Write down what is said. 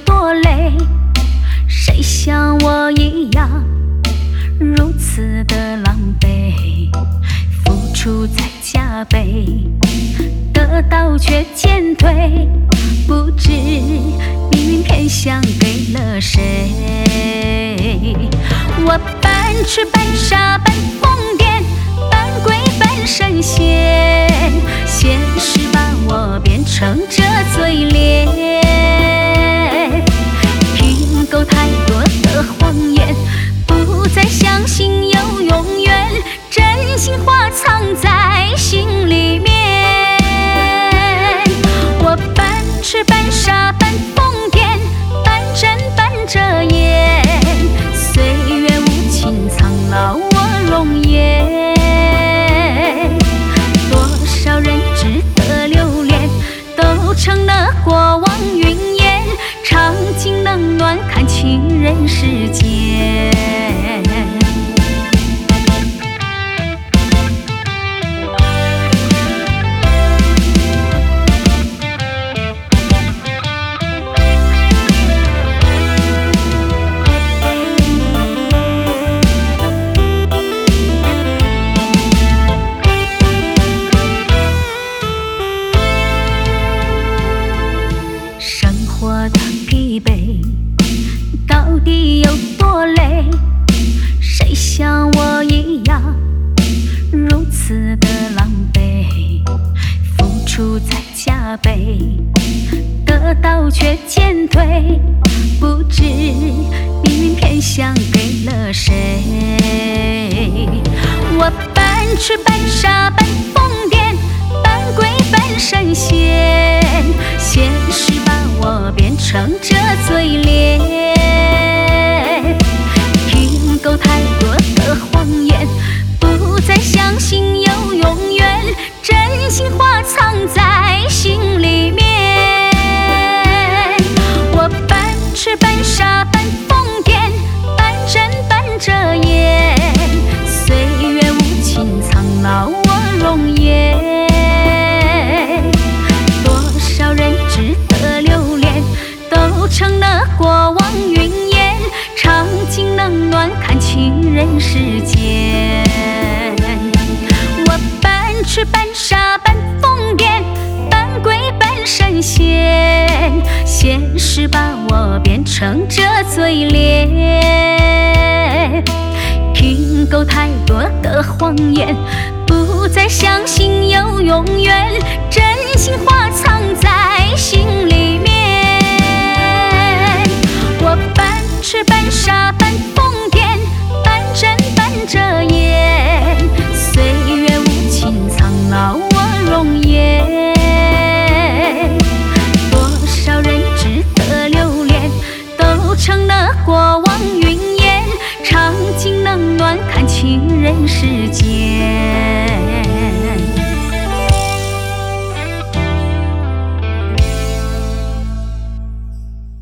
多累，谁像我一样如此的狼狈？付出在加倍，得到却减退，不知命运偏向给了谁。我半痴半傻半疯癫，半鬼半神仙，现实把我变成这嘴脸，听够太多的谎言，不再相信有永远，真心话藏在心里面。我半痴半傻半疯癫，半真半遮掩，岁月无情苍老我容颜。多少人值得留恋，都成了过往云烟，尝尽冷暖看清人世间。生活的疲惫到底有多累？谁像我一样如此的狼狈？付出在加倍，得到却减退，不知命运偏向给了谁。我半痴半傻半疯癫，半鬼半神仙，现实把我变成这嘴脸，听够太多的谎言，不再相信有永远，真心话藏在心里面。我半痴半傻半疯癫，半真半遮掩，岁月无情苍老我容颜。成了过往云烟，尝尽冷暖看清人世间。我半痴半傻半疯癫，半鬼半神仙，现实把我变成这嘴脸，听够太多的谎言，不再相信有永远，真心话藏在心里面。